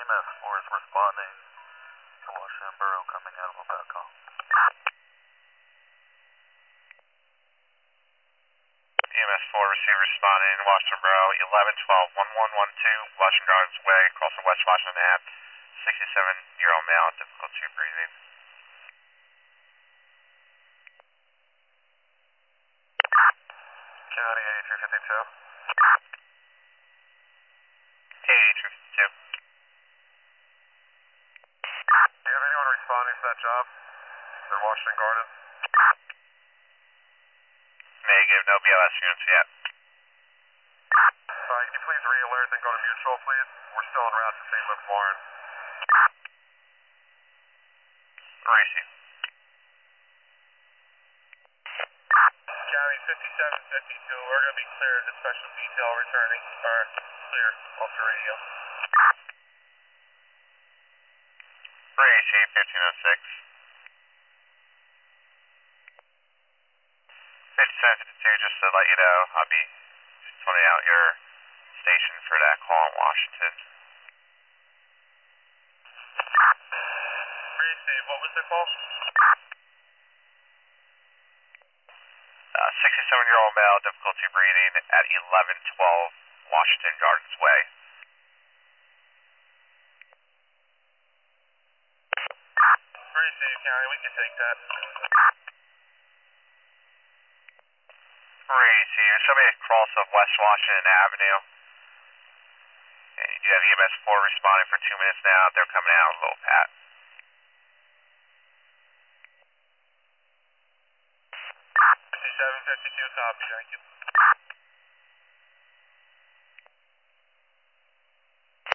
EMS 4 is responding to Washington Borough coming out of a back call. EMS 4 receiver responding, Washington Borough, 1112-1112, Washington Gardens Way, across from West Washington Ave, 67-year-old male, difficulty breathing. County 8352. 8352. Do you have anyone responding to that job? To Washington Gardens? Negative, no BLS units yet. Can you please re-alert and go to mutual, please? We're still en route to St. Luke Warren. Receive. County 5752, we're going to be cleared to special detail returning, or clear off the radio. Receive 1506. 5752, just to let you know, I'll be pointing out your station for that call in Washington. Receive, what was the call? 67-year-old male, difficulty breathing at 1112 Washington Gardens Way. Receive, County, we can take that. Receive, somebody across of West Washington Avenue. And you do have EMS 4 responding for 2 minutes now. They're coming out low pat. 5752, copy, thank you.